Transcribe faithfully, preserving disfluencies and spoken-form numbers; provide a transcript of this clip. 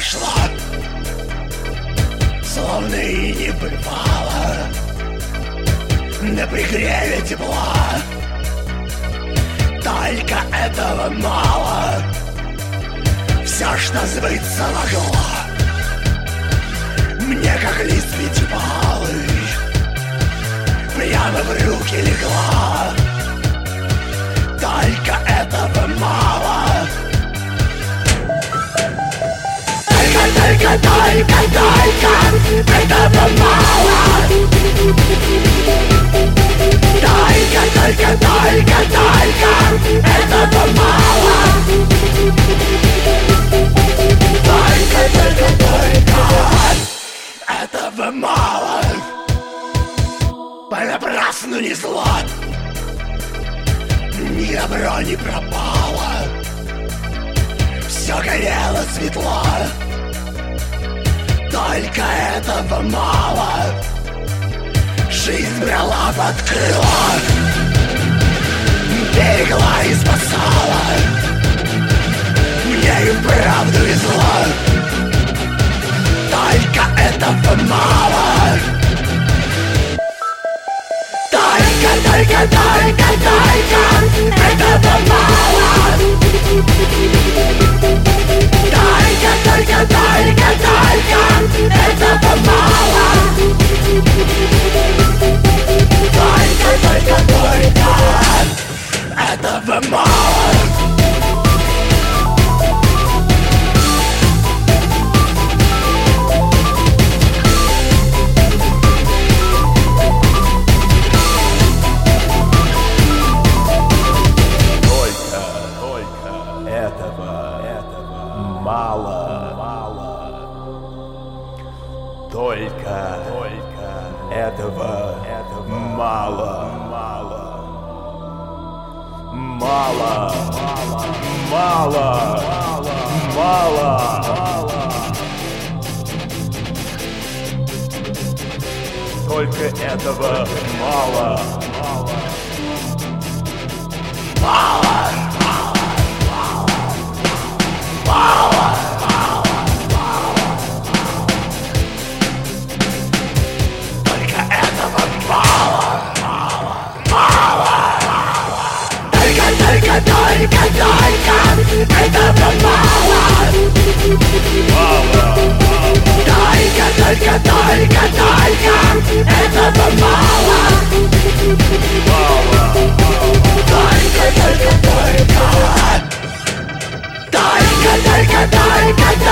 прошла, словно и не бывало. На пригреве тепла, только этого мало. Все, что сбыться могло, мне как лист пятипалый прямо в руки легла. Только этого мало. Только, только, только, только этого мало. Только, только, только, только этого мало. Только, только, только этого мало. Понапрасну ни зла, ни добро не пропало. Все горело светло, только этого мало. Жизнь брала под крыло, берегла и спасала. Мне и вправду везло, только этого мало. Только, только, только, только этого мало. Только, только, только, только этого мало. Только, только, только этого мало. Мало, мало. Только, только этого, этого мало, мало. Мало, мало, мало, мало. Только этого мало, мало. Мало. Мало, мало, мало. Только этого мало, мало, мало, мало. Только, только, только, только этого мало. Мало, только, только, только, только этого мало. мало, только, только, только. Только, только, только,